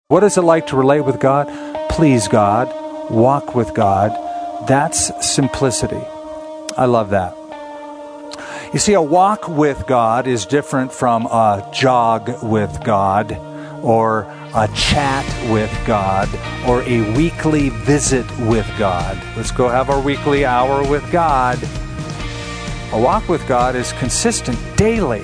What is it like to relate with God? Please God, walk with God. That's simplicity. I love that. You see, a walk with God is different from a jog with God, or a chat with God, or a weekly visit with God. Let's go have our weekly hour with God. A walk with God is consistent, daily,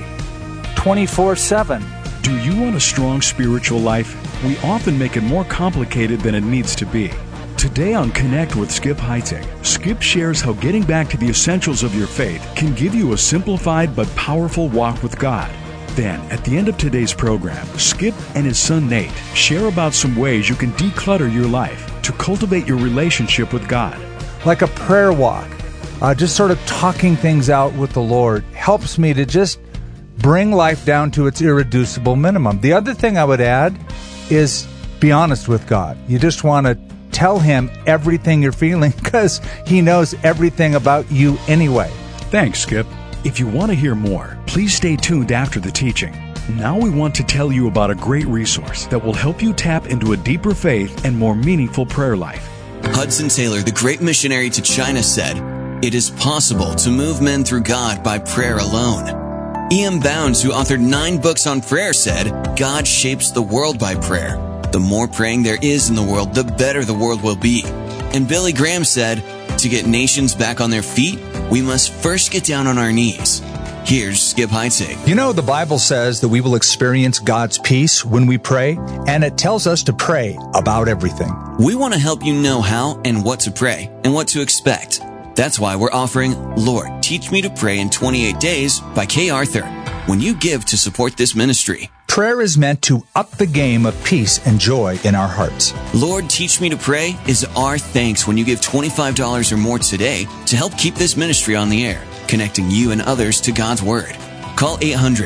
24/7. Do you want a strong spiritual life? We often make it more complicated than it needs to be. Today on Connect with Skip Heitzig, Skip shares how getting back to the essentials of your faith can give you a simplified but powerful walk with God. Then, at the end of today's program, Skip and his son Nate share about some ways you can declutter your life to cultivate your relationship with God. Like a prayer walk, just sort of talking things out with the Lord helps me to just bring life down to its irreducible minimum. The other thing I would add is be honest with God. You just want to tell Him everything you're feeling because He knows everything about you anyway. Thanks, Skip. If you want to hear more, please stay tuned after the teaching. Now we want to tell you about a great resource that will help you tap into a deeper faith and more meaningful prayer life. Hudson Taylor, the great missionary to China, said, "It is possible to move men through God by prayer alone." E.M. Bounds, who authored 9 books on prayer, said, "God shapes the world by prayer. The more praying there is in the world, the better the world will be." And Billy Graham said, "To get nations back on their feet, we must first get down on our knees." Here's Skip Heitzig. You know, the Bible says that we will experience God's peace when we pray, and it tells us to pray about everything. We want to help you know how and what to pray and what to expect. That's why we're offering Lord, Teach Me to Pray in 28 Days by Kay Arthur when you give to support this ministry. Prayer is meant to up the game of peace and joy in our hearts. Lord, Teach Me to Pray is our thanks when you give $25 or more today to help keep this ministry on the air, connecting you and others to God's Word. Call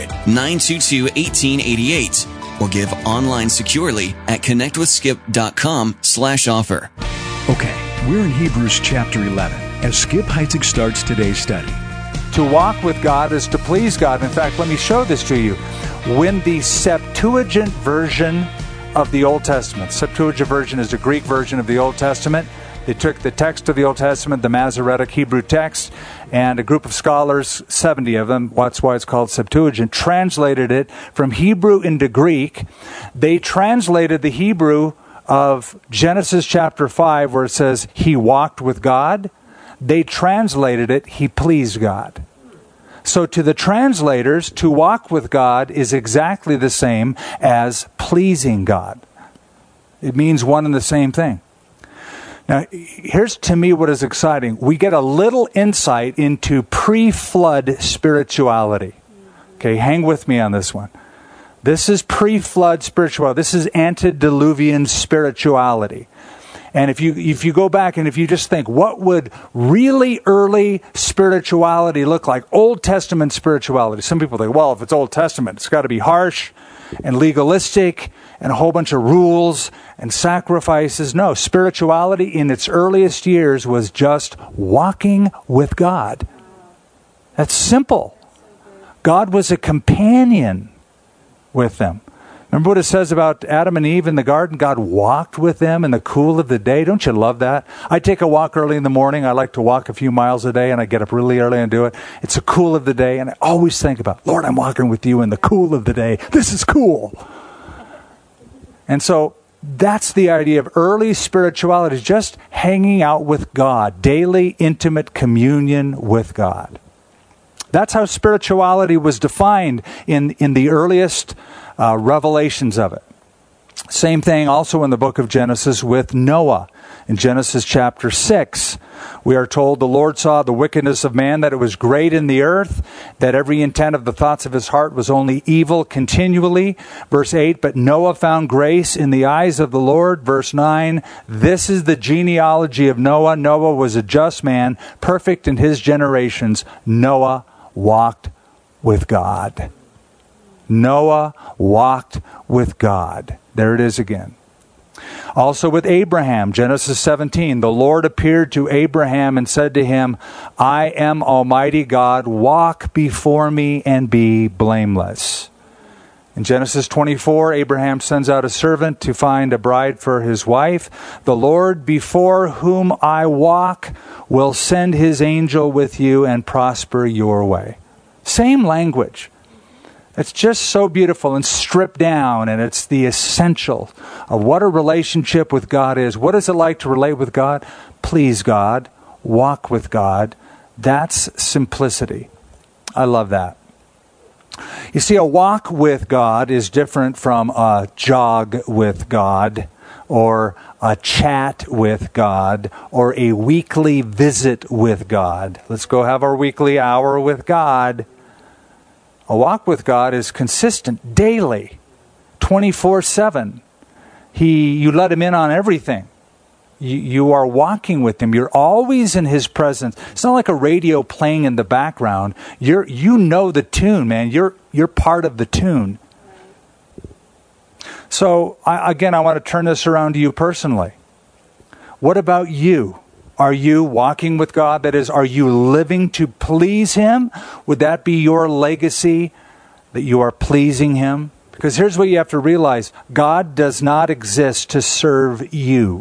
800-922-1888 or give online securely at connectwithskip.com/offer. Okay, we're in Hebrews chapter 11 as Skip Heitzig starts today's study. To walk with God is to please God. In fact, let me show this to you. When the Septuagint version of the Old Testament, Septuagint version is the Greek version of the Old Testament. They took the text of the Old Testament, the Masoretic Hebrew text, and a group of scholars, 70 of them, that's why it's called Septuagint, translated it from Hebrew into Greek. They translated the Hebrew of Genesis chapter 5, where it says, He walked with God. They translated it, He pleased God. So to the translators, to walk with God is exactly the same as pleasing God. It means one and the same thing. Now, here's to me what is exciting. We get a little insight into pre-flood spirituality. Okay, hang with me on this one. This is pre-flood spirituality. This is antediluvian spirituality. And if you go back and if you just think, what would really early spirituality look like? Old Testament spirituality. Some people think, well, if it's Old Testament, it's got to be harsh and legalistic and a whole bunch of rules and sacrifices. No, spirituality in its earliest years was just walking with God. That's simple. God was a companion with them. Remember what it says about Adam and Eve in the garden? God walked with them in the cool of the day. Don't you love that? I take a walk early in the morning. I like to walk a few miles a day, and I get up really early and do it. It's the cool of the day, and I always think about, Lord, I'm walking with you in the cool of the day. This is cool. And so that's the idea of early spirituality, just hanging out with God, daily intimate communion with God. That's how spirituality was defined in the earliest revelations of it. Same thing also in the book of Genesis with Noah. In Genesis chapter 6, we are told the Lord saw the wickedness of man, that it was great in the earth, that every intent of the thoughts of his heart was only evil continually. Verse 8, but Noah found grace in the eyes of the Lord. Verse 9, this is the genealogy of Noah. Noah was a just man, perfect in his generations. Noah walked with God. Noah walked with God. There it is again. Also with Abraham, Genesis 17, the Lord appeared to Abraham and said to him, I am Almighty God, walk before me and be blameless. In Genesis 24, Abraham sends out a servant to find a bride for his wife. The Lord before whom I walk will send his angel with you and prosper your way. Same language. It's just so beautiful and stripped down, and it's the essential of what a relationship with God is. What is it like to relate with God? Please God, walk with God. That's simplicity. I love that. You see, a walk with God is different from a jog with God, or a chat with God, or a weekly visit with God. Let's go have our weekly hour with God. A walk with God is consistent, daily, 24/7. You let Him in on everything. You are walking with Him. You're always in His presence. It's not like a radio playing in the background. You know the tune, man. You're part of the tune. So, I want to turn this around to you personally. What about you? Are you walking with God? That is, are you living to please Him? Would that be your legacy, that you are pleasing Him? Because here's what you have to realize. God does not exist to serve you.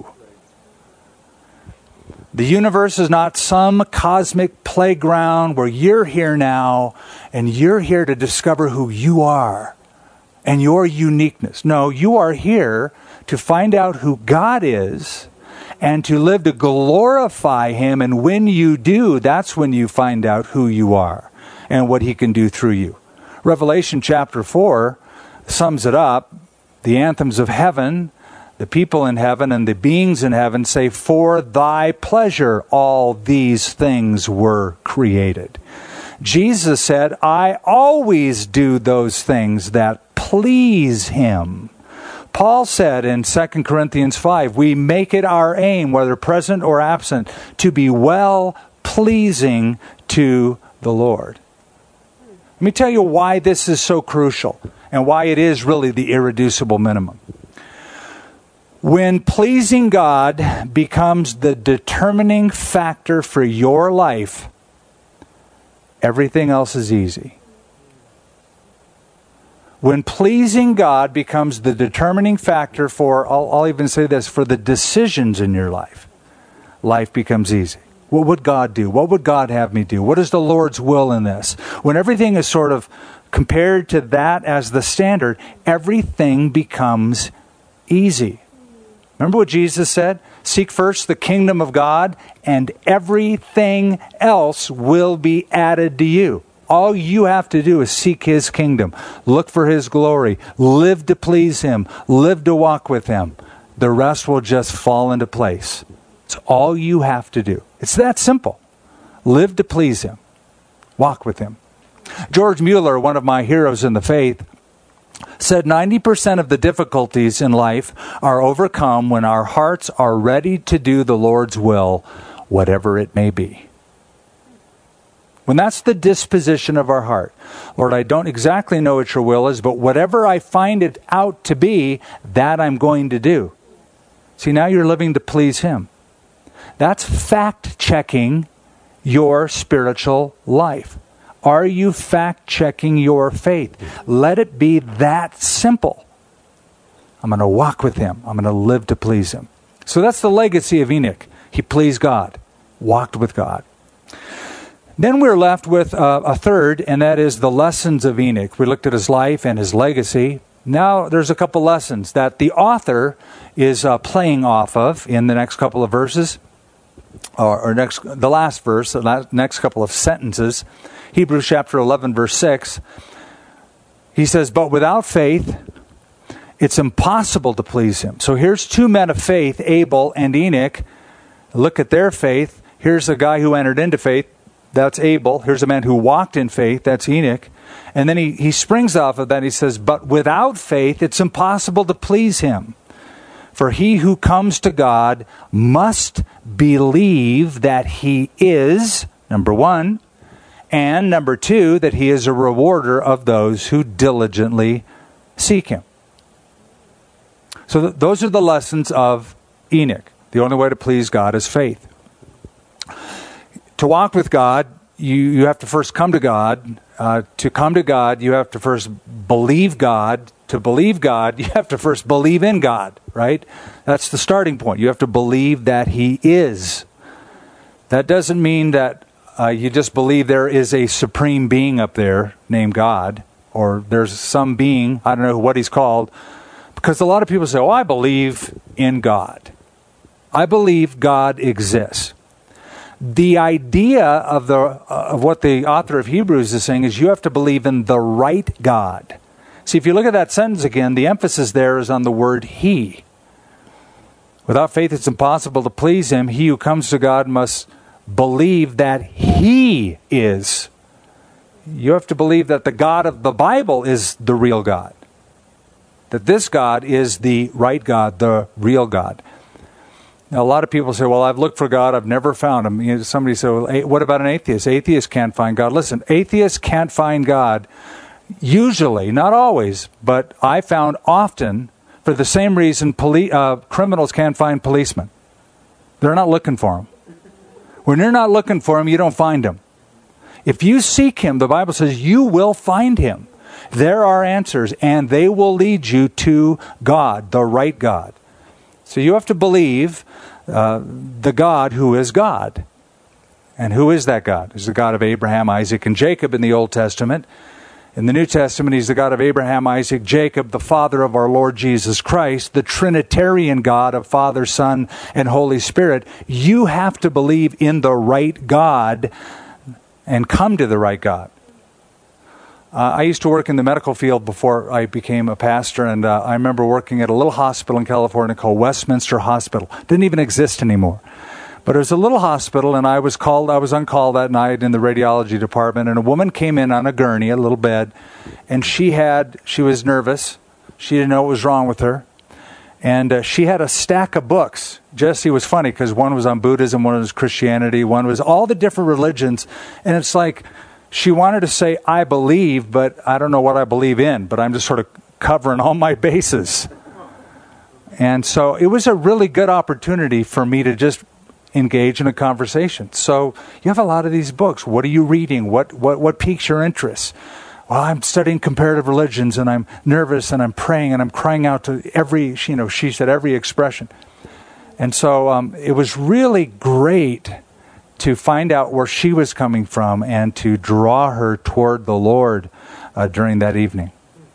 The universe is not some cosmic playground where you're here now and you're here to discover who you are and your uniqueness. No, you are here to find out who God is and to live to glorify Him. And when you do, that's when you find out who you are and what He can do through you. Revelation chapter 4 sums it up. The anthems of heaven, the people in heaven and the beings in heaven say, for thy pleasure all these things were created. Jesus said, I always do those things that please Him. Paul said in 2 Corinthians 5, we make it our aim, whether present or absent, to be well pleasing to the Lord. Let me tell you why this is so crucial and why it is really the irreducible minimum. When pleasing God becomes the determining factor for your life, everything else is easy. When pleasing God becomes the determining factor for, I'll even say this, for the decisions in your life, life becomes easy. What would God do? What would God have me do? What is the Lord's will in this? When everything is sort of compared to that as the standard, everything becomes easy. Remember what Jesus said? Seek first the kingdom of God, and everything else will be added to you. All you have to do is seek His kingdom. Look for His glory. Live to please Him. Live to walk with Him. The rest will just fall into place. It's all you have to do. It's that simple. Live to please Him. Walk with Him. George Mueller, one of my heroes in the faith, said 90% of the difficulties in life are overcome when our hearts are ready to do the Lord's will, whatever it may be. When that's the disposition of our heart. Lord, I don't exactly know what your will is, but whatever I find it out to be, that I'm going to do. See, now you're living to please Him. That's fact-checking your spiritual life. Are you fact-checking your faith? Let it be that simple. I'm going to walk with Him. I'm going to live to please Him. So that's the legacy of Enoch. He pleased God, walked with God. Then we're left with a third, and that is the lessons of Enoch. We looked at his life and his legacy. Now there's a couple lessons that the author is playing off of in the next couple of verses, the last verse, the next couple of sentences. Hebrews chapter 11, verse 6. He says, but without faith, it's impossible to please Him. So here's two men of faith, Abel and Enoch. Look at their faith. Here's a guy who entered into faith. That's Abel. Here's a man who walked in faith. That's Enoch. And then he springs off of that. He says, but without faith, it's impossible to please Him. For he who comes to God must believe that He is, number one, and number two, that He is a rewarder of those who diligently seek Him. So those are the lessons of Enoch. The only way to please God is faith. To walk with God, you have to first come to God to come to God, you have to first believe God. To believe God, you have to first believe in God, right? That's the starting point. You have to believe that He is. That doesn't mean that you just believe there is a supreme being up there named God, or there's some being, I don't know what He's called, because a lot of people say, I believe in God. I believe God exists. The idea of what the author of Hebrews is saying is you have to believe in the right God. See, if you look at that sentence again, the emphasis there is on the word He. Without faith, it's impossible to please Him. He who comes to God must believe that He is. You have to believe that the God of the Bible is the real God. That this God is the right God, the real God. Now, a lot of people say, I've looked for God, I've never found Him. Somebody said, what about an atheist? Atheists can't find God. Listen, atheists can't find God. Usually, not always, but I found often, for the same reason criminals can't find policemen. They're not looking for them. When you're not looking for Him, you don't find Him. If you seek Him, the Bible says you will find Him. There are answers, and they will lead you to God, the right God. So you have to believe the God who is God. And who is that God? He's the God of Abraham, Isaac, and Jacob in the Old Testament. In the New Testament, He's the God of Abraham, Isaac, Jacob, the Father of our Lord Jesus Christ, the Trinitarian God of Father, Son, and Holy Spirit. You have to believe in the right God and come to the right God. I used to work in the medical field before I became a pastor, and I remember working at a little hospital in California called Westminster Hospital. It didn't even exist anymore. But it was a little hospital, and I was on call that night in the radiology department, and a woman came in on a gurney, a little bed, and she was nervous. She didn't know what was wrong with her. And she had a stack of books. Jesse was funny because one was on Buddhism, one was Christianity, one was all the different religions. And it's like she wanted to say, I believe, but I don't know what I believe in, but I'm just sort of covering all my bases. And so it was a really good opportunity for me to just engage in a conversation. So you have a lot of these books. What are you reading? What piques your interest? Well, I'm studying comparative religions, and I'm nervous, and I'm praying, and I'm crying out to every, she said every expression. And so it was really great to find out where she was coming from and to draw her toward the Lord during that evening.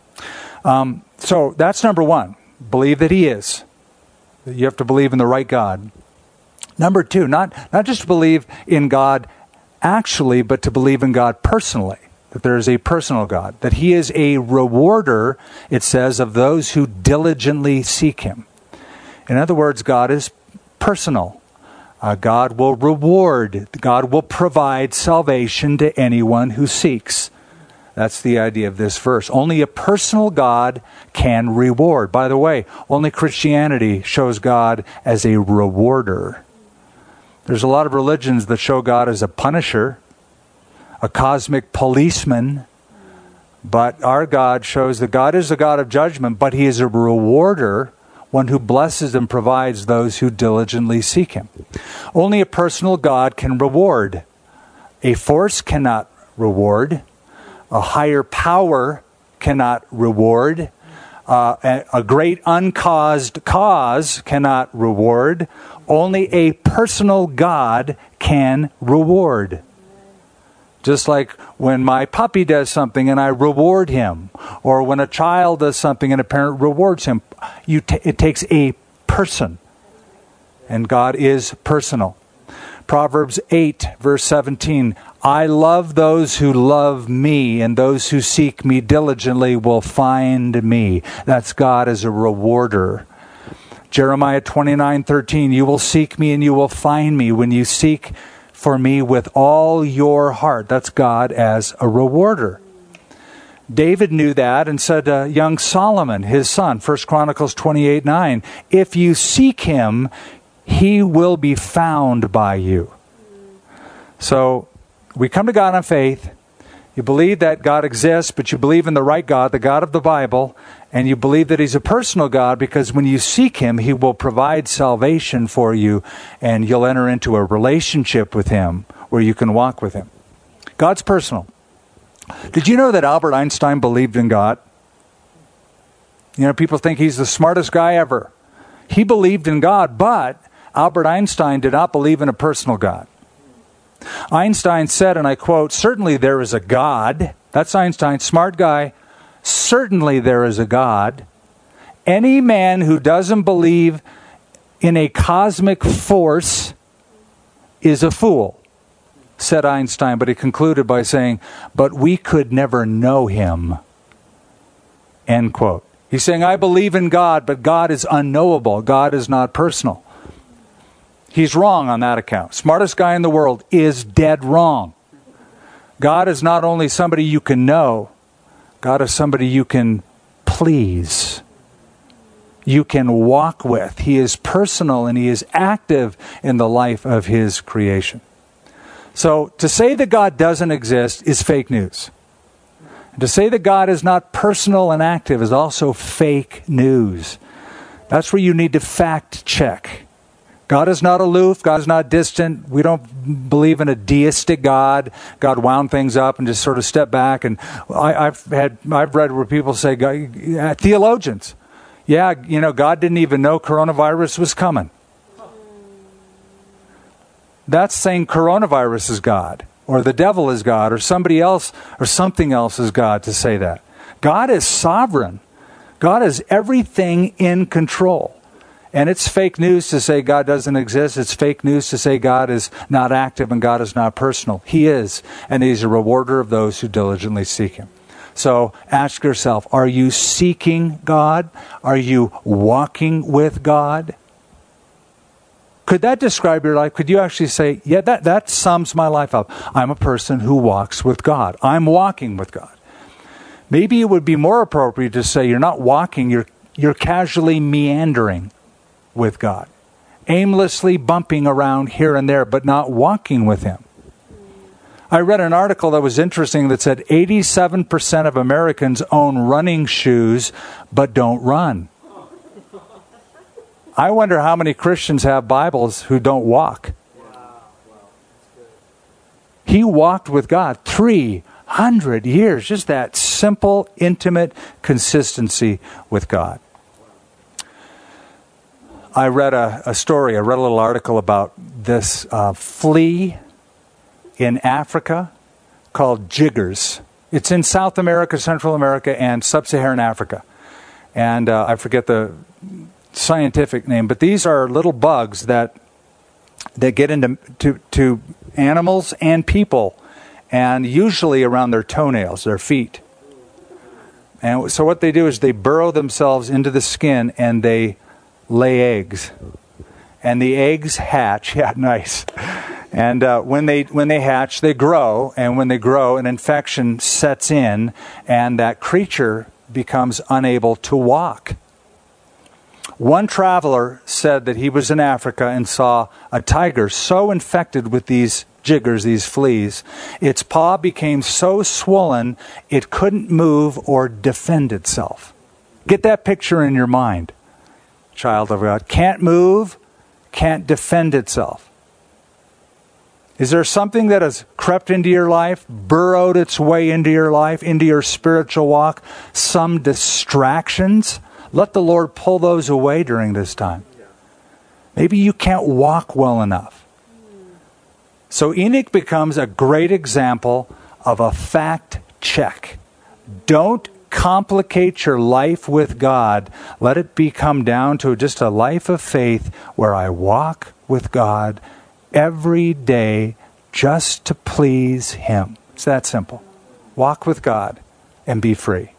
So that's number one. Believe that He is. You have to believe in the right God. Number two, not just to believe in God actually, but to believe in God personally. That there is a personal God. That He is a rewarder, it says, of those who diligently seek Him. In other words, God is personal. God will reward. God will provide salvation to anyone who seeks. That's the idea of this verse. Only a personal God can reward. By the way, only Christianity shows God as a rewarder. There's a lot of religions that show God as a punisher, a cosmic policeman, but our God shows that God is a God of judgment, but He is a rewarder, one who blesses and provides those who diligently seek Him. Only a personal God can reward. A force cannot reward. A higher power cannot reward. A great uncaused cause cannot reward. Only a personal God can reward. Just like when my puppy does something and I reward him, or when a child does something and a parent rewards him, it takes a person. And God is personal. Proverbs 8, verse 17, I love those who love me, and those who seek me diligently will find me. That's God as a rewarder. Jeremiah 29:13, you will seek me and you will find me when you seek for me with all your heart. That's God as a rewarder. David knew that and said to young Solomon, his son, 1 Chronicles 28:9, if you seek Him, He will be found by you. So we come to God on faith. You believe that God exists, but you believe in the right God, the God of the Bible, and you believe that He's a personal God because when you seek Him, He will provide salvation for you, and you'll enter into a relationship with Him where you can walk with Him. God's personal. Did you know that Albert Einstein believed in God? You know, people think he's the smartest guy ever. He believed in God, but Albert Einstein did not believe in a personal God. Einstein said, and I quote, "Certainly there is a God." That's Einstein, smart guy. "Certainly there is a God. Any man who doesn't believe in a cosmic force is a fool," said Einstein, but he concluded by saying, "But we could never know him." End quote. He's saying, I believe in God, but God is unknowable. God is not personal. He's wrong on that account. Smartest guy in the world is dead wrong. God is not only somebody you can know, God is somebody you can please. You can walk with. He is personal and He is active in the life of His creation. So to say that God doesn't exist is fake news. To say that God is not personal and active is also fake news. That's where you need to fact check. God is not aloof. God is not distant. We don't believe in a deistic God. God wound things up and just sort of stepped back. And I've read where people say, theologians, God didn't even know coronavirus was coming. That's saying coronavirus is God, or the devil is God, or somebody else, or something else is God to say that. God is sovereign. God is everything in control. And it's fake news to say God doesn't exist. It's fake news to say God is not active and God is not personal. He is, and He's a rewarder of those who diligently seek Him. So ask yourself, are you seeking God? Are you walking with God? Could that describe your life? Could you actually say, yeah, that sums my life up. I'm a person who walks with God. I'm walking with God. Maybe it would be more appropriate to say you're not walking, you're casually meandering with God. Aimlessly bumping around here and there, but not walking with Him. I read an article that was interesting that said 87% of Americans own running shoes, but don't run. I wonder how many Christians have Bibles who don't walk. He walked with God 300 years. Just that simple, intimate consistency with God. I read a little article about this flea in Africa called jiggers. It's in South America, Central America, and Sub-Saharan Africa. And I forget the scientific name, but these are little bugs that get into animals and people, and usually around their toenails, their feet. And so what they do is they burrow themselves into the skin and they lay eggs. And the eggs hatch. Yeah, nice. And when they hatch, they grow. And when they grow, an infection sets in, and that creature becomes unable to walk. One traveler said that he was in Africa and saw a tiger so infected with these jiggers, these fleas, its paw became so swollen it couldn't move or defend itself. Get that picture in your mind, child of God. Can't move, can't defend itself. Is there something that has crept into your life, burrowed its way into your life, into your spiritual walk? Some distractions? Let the Lord pull those away during this time. Maybe you can't walk well enough. So Enoch becomes a great example of a fact check. Don't complicate your life with God. Let it come down to just a life of faith where I walk with God every day just to please Him. It's that simple. Walk with God and be free.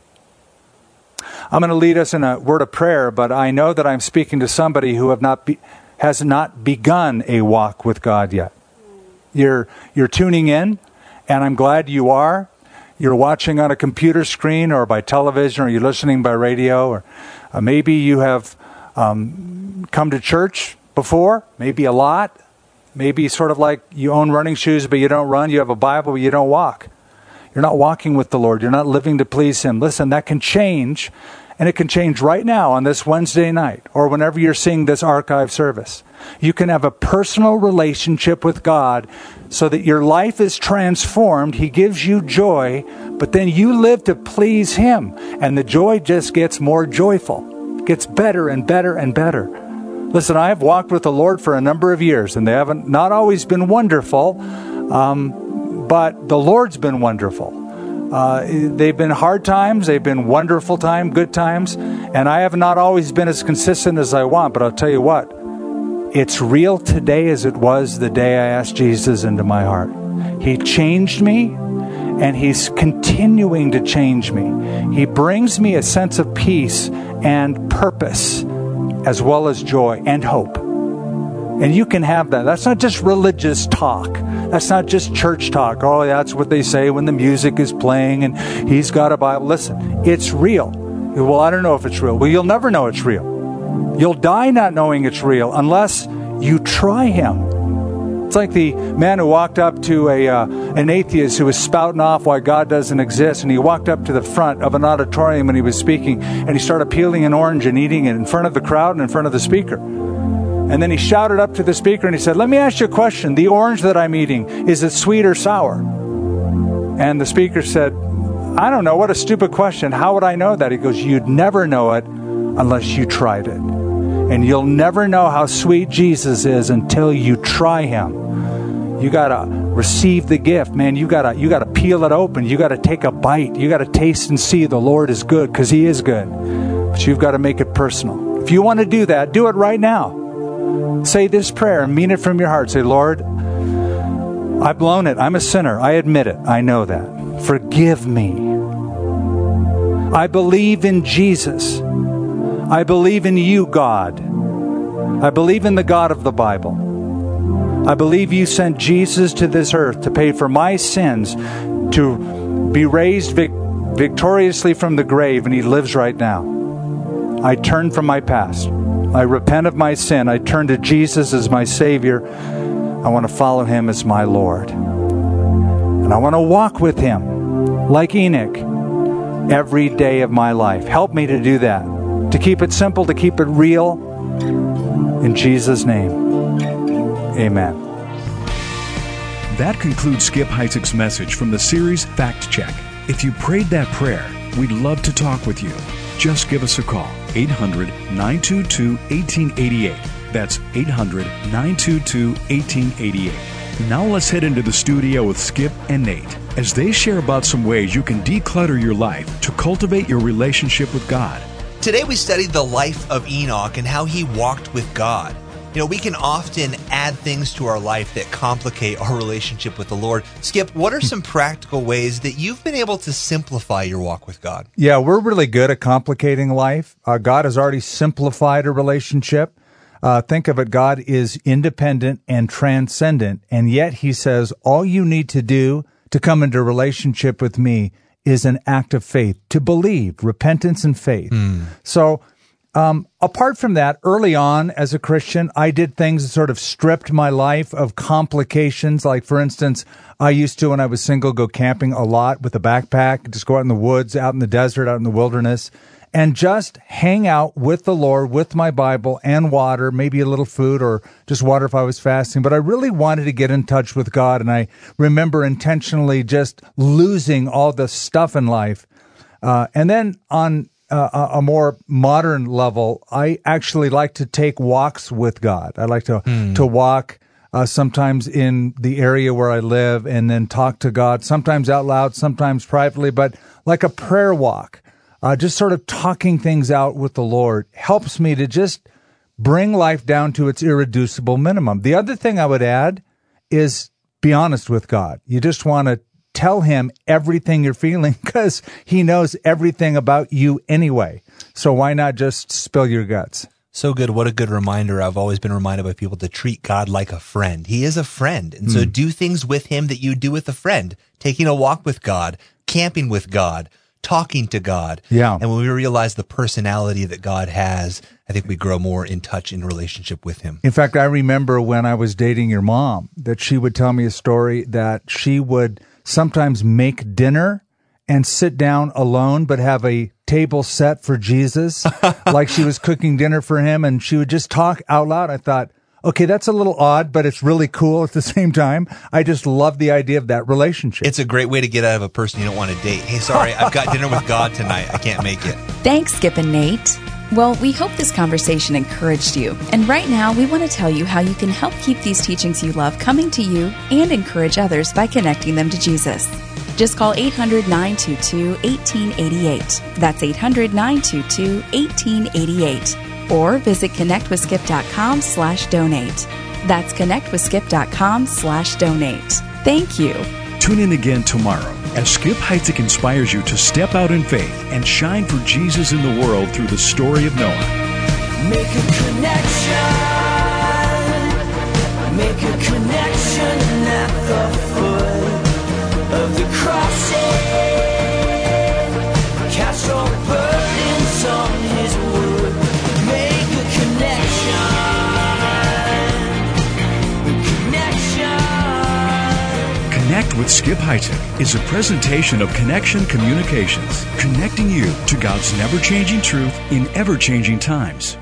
I'm going to lead us in a word of prayer, but I know that I'm speaking to somebody who has not begun a walk with God yet. You're tuning in, and I'm glad you are. You're watching on a computer screen or by television, or you're listening by radio, or maybe you have come to church before, maybe a lot. Maybe sort of like you own running shoes, but you don't run. You have a Bible, but you don't walk. You're not walking with the Lord. You're not living to please Him. Listen, that can change, And it can change right now on this Wednesday night or whenever you're seeing this archive service. You can have a personal relationship with God so that your life is transformed. He gives you joy, but then you live to please Him. And the joy just gets more joyful. It gets better and better and better. Listen, I have walked with the Lord for a number of years, and they haven't not always been wonderful, but the Lord's been wonderful. They've been hard times, they've been wonderful times, good times, and I have not always been as consistent as I want, but I'll tell you what, it's real today as it was the day I asked Jesus into my heart. He changed me, and He's continuing to change me. He brings me a sense of peace and purpose, as well as joy and hope. And you can have that. That's not just religious talk. That's not just church talk. Oh, that's what they say when the music is playing and he's got a Bible. Listen, it's real. Well, I don't know if it's real. Well, you'll never know it's real. You'll die not knowing it's real unless you try Him. It's like the man who walked up to an atheist who was spouting off why God doesn't exist, and he walked up to the front of an auditorium and he was speaking, and he started peeling an orange and eating it in front of the crowd and in front of the speaker. And then he shouted up to the speaker and he said, "Let me ask you a question. The orange that I'm eating, is it sweet or sour?" And the speaker said, "I don't know. What a stupid question. How would I know that?" He goes, "You'd never know it unless you tried it. And you'll never know how sweet Jesus is until you try Him. You got to receive the gift, man. You got to peel it open. You got to take a bite. You got to taste and see the Lord is good, because He is good. But you've got to make it personal. If you want to do that, do it right now. Say this prayer and mean it from your heart. Say, "Lord, I've blown it. I'm a sinner. I admit it. I know that. Forgive me. I believe in Jesus. I believe in you, God. I believe in the God of the Bible. I believe you sent Jesus to this earth to pay for my sins, to be raised victoriously from the grave, and He lives right now. I turn from my past. I repent of my sin. I turn to Jesus as my Savior. I want to follow Him as my Lord. And I want to walk with Him like Enoch every day of my life. Help me to do that, to keep it simple, to keep it real. In Jesus' name, amen." That concludes Skip Heitzig's message from the series Fact Check. If you prayed that prayer, we'd love to talk with you. Just give us a call, 800-922-1888. That's 800-922-1888. Now let's head into the studio with Skip and Nate as they share about some ways you can declutter your life to cultivate your relationship with God. Today we studied the life of Enoch and how he walked with God. You know, we can often add things to our life that complicate our relationship with the Lord. Skip, what are some practical ways that you've been able to simplify your walk with God? Yeah, we're really good at complicating life. God has already simplified a relationship. Think of it, God is independent and transcendent, and yet He says, all you need to do to come into a relationship with me is an act of faith, to believe, repentance and faith. So, apart from that, early on as a Christian, I did things that sort of stripped my life of complications. Like, for instance, I used to, when I was single, go camping a lot with a backpack, just go out in the woods, out in the desert, out in the wilderness, and just hang out with the Lord, with my Bible and water, maybe a little food or just water if I was fasting. But I really wanted to get in touch with God, and I remember intentionally just losing all the stuff in life. And then on a more modern level, I actually like to take walks with God. I like to walk sometimes in the area where I live and then talk to God, sometimes out loud, sometimes privately, but like a prayer walk. Just sort of talking things out with the Lord helps me to just bring life down to its irreducible minimum. The other thing I would add is be honest with God. You just want to tell Him everything you're feeling because He knows everything about you anyway. So why not just spill your guts? So good. What a good reminder. I've always been reminded by people to treat God like a friend. He is a friend. And so do things with Him that you do with a friend. Taking a walk with God, camping with God, talking to God. Yeah. And when we realize the personality that God has, I think we grow more in touch in relationship with Him. In fact, I remember when I was dating your mom that she would tell me a story that she would sometimes make dinner and sit down alone, but have a table set for Jesus, like she was cooking dinner for him, and she would just talk out loud. I thought, okay, that's a little odd, but it's really cool at the same time. I just love the idea of that relationship. It's a great way to get out of a person you don't want to date. Hey, sorry, I've got dinner with God tonight. I can't make it. Thanks, Skip and Nate. Well, we hope this conversation encouraged you. And right now, we want to tell you how you can help keep these teachings you love coming to you and encourage others by connecting them to Jesus. Just call 800-922-1888. That's 800-922-1888. Or visit connectwithskip.com/donate. That's connectwithskip.com/donate. Thank you. Tune in again tomorrow as Skip Heitzig inspires you to step out in faith and shine for Jesus in the world through the story of Noah. Make a connection. Make a connection at the foot of the crossing. Cast all burdens on his wood. Make a connection. Connect with Skip Heitzig is a presentation of Connection Communications, connecting you to God's never-changing truth in ever-changing times.